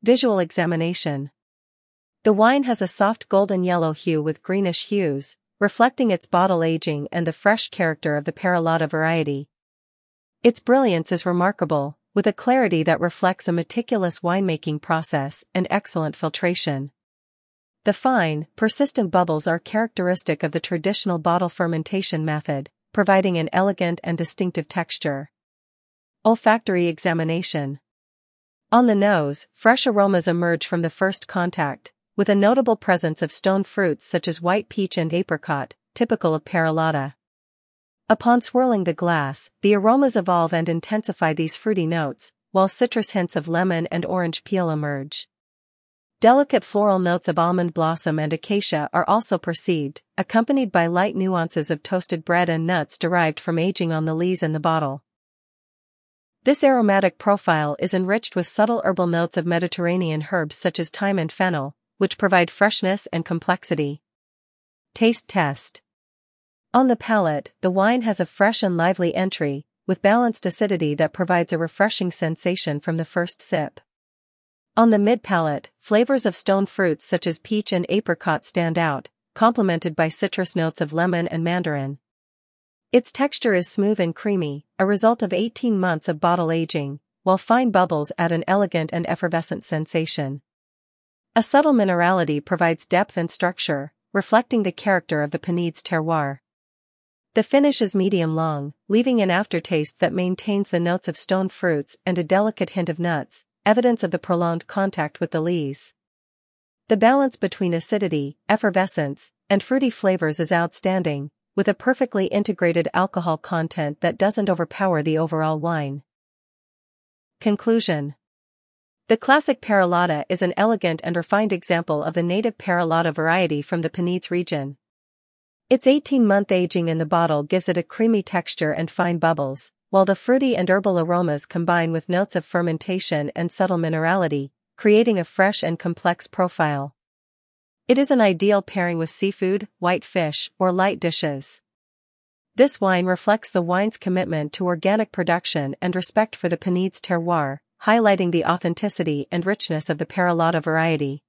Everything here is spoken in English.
Visual examination. The wine has a soft golden yellow hue with greenish hues, reflecting its bottle aging and the fresh character of the Perlada variety. Its brilliance is remarkable, with a clarity that reflects a meticulous winemaking process and excellent filtration. The fine, persistent bubbles are characteristic of the traditional bottle fermentation method, providing an elegant and distinctive texture. Olfactory examination. On the nose, fresh aromas emerge from the first contact, with a notable presence of stone fruits such as white peach and apricot, typical of Perlada. Upon swirling the glass, the aromas evolve and intensify these fruity notes, while citrus hints of lemon and orange peel emerge. Delicate floral notes of almond blossom and acacia are also perceived, accompanied by light nuances of toasted bread and nuts derived from aging on the lees in the bottle. This aromatic profile is enriched with subtle herbal notes of Mediterranean herbs such as thyme and fennel, which provide freshness and complexity. Taste test. On the palate, the wine has a fresh and lively entry, with balanced acidity that provides a refreshing sensation from the first sip. On the mid-palate, flavors of stone fruits such as peach and apricot stand out, complemented by citrus notes of lemon and mandarin. Its texture is smooth and creamy, a result of 18 months of bottle aging, while fine bubbles add an elegant and effervescent sensation. A subtle minerality provides depth and structure, reflecting the character of the Penedès terroir. The finish is medium-long, leaving an aftertaste that maintains the notes of stone fruits and a delicate hint of nuts, evidence of the prolonged contact with the lees. The balance between acidity, effervescence, and fruity flavors is outstanding, with a perfectly integrated alcohol content that doesn't overpower the overall wine. Conclusion. The classic Perlada is an elegant and refined example of the native Perlada variety from the Penedès region. Its 18-month aging in the bottle gives it a creamy texture and fine bubbles, while the fruity and herbal aromas combine with notes of fermentation and subtle minerality, creating a fresh and complex profile. It is an ideal pairing with seafood, white fish, or light dishes. This wine reflects the wine's commitment to organic production and respect for the Penedès terroir, highlighting the authenticity and richness of the Perlada variety.